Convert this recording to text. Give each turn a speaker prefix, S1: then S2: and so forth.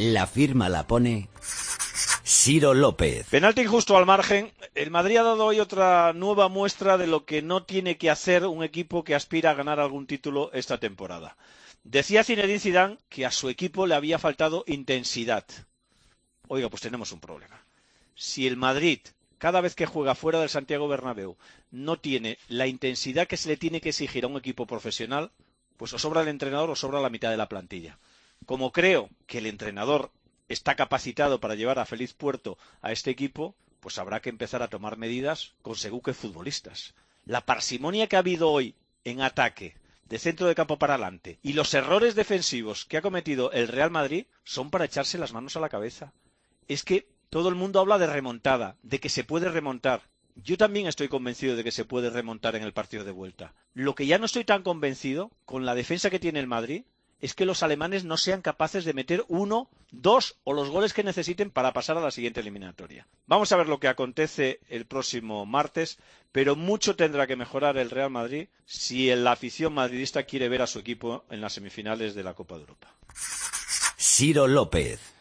S1: La firma la pone Ciro López.
S2: Penalti injusto al margen. El Madrid ha dado hoy otra nueva muestra de lo que no tiene que hacer un equipo que aspira a ganar algún título esta temporada. Decía Zinedine Zidane que a su equipo le había faltado intensidad. Oiga, pues tenemos un problema. Si el Madrid, cada vez que juega fuera del Santiago Bernabéu, no tiene la intensidad que se le tiene que exigir a un equipo profesional, pues o sobra el entrenador o sobra la mitad de la plantilla. Como creo que el entrenador está capacitado para llevar a feliz puerto a este equipo, pues habrá que empezar a tomar medidas con según qué futbolistas. La parsimonia que ha habido hoy en ataque, de centro de campo para adelante, y los errores defensivos que ha cometido el Real Madrid son para echarse las manos a la cabeza. Es que todo el mundo habla de remontada, de que se puede remontar. Yo también estoy convencido de que se puede remontar en el partido de vuelta. Lo que ya no estoy tan convencido, con la defensa que tiene el Madrid, es que los alemanes no sean capaces de meter 1, 2 o los goles que necesiten para pasar a la siguiente eliminatoria. Vamos a ver lo que acontece el próximo martes, pero mucho tendrá que mejorar el Real Madrid si la afición madridista quiere ver a su equipo en las semifinales de la Copa de Europa.
S1: Ciro López.